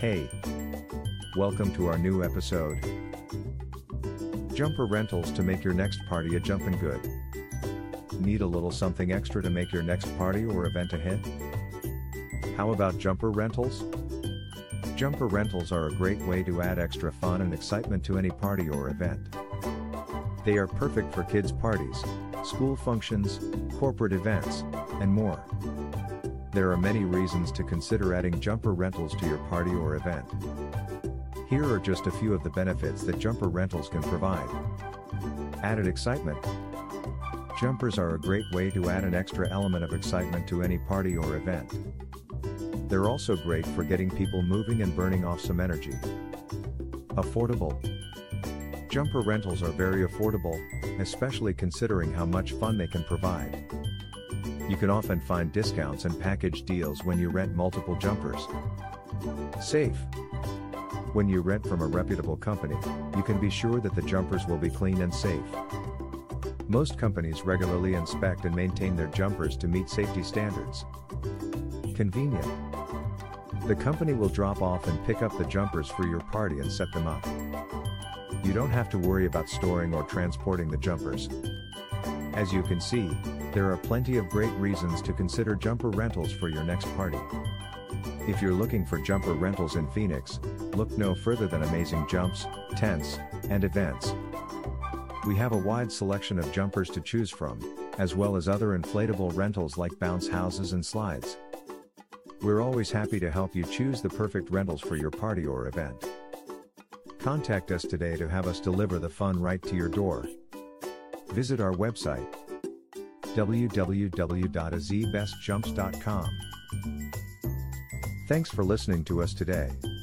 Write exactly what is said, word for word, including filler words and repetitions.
Hey! Welcome to our new episode. Jumper rentals to make your next party a jumpin' good. Need a little something extra to make your next party or event a hit? How about jumper rentals? Jumper rentals are a great way to add extra fun and excitement to any party or event. They are perfect for kids' parties, school functions, corporate events, and more. There are many reasons to consider adding jumper rentals to your party or event. Here are just a few of the benefits that jumper rentals can provide. Added excitement. Jumpers are a great way to add an extra element of excitement to any party or event. They're also great for getting people moving and burning off some energy. Affordable. Jumper rentals are very affordable, especially considering how much fun they can provide. You can often find discounts and package deals when you rent multiple jumpers. Safe. When you rent from a reputable company, you can be sure that the jumpers will be clean and safe. Most companies regularly inspect and maintain their jumpers to meet safety standards. Convenient. The company will drop off and pick up the jumpers for your party and set them up. You don't have to worry about storing or transporting the jumpers. As you can see, there are plenty of great reasons to consider jumper rentals for your next party. If you're looking for jumper rentals in Phoenix, look no further than Amazing Jumps, Tents, and Events. We have a wide selection of jumpers to choose from, as well as other inflatable rentals like bounce houses and slides. We're always happy to help you choose the perfect rentals for your party or event. Contact us today to have us deliver the fun right to your door. Visit our website, w w w dot a z best jumps dot com. Thanks for listening to us today.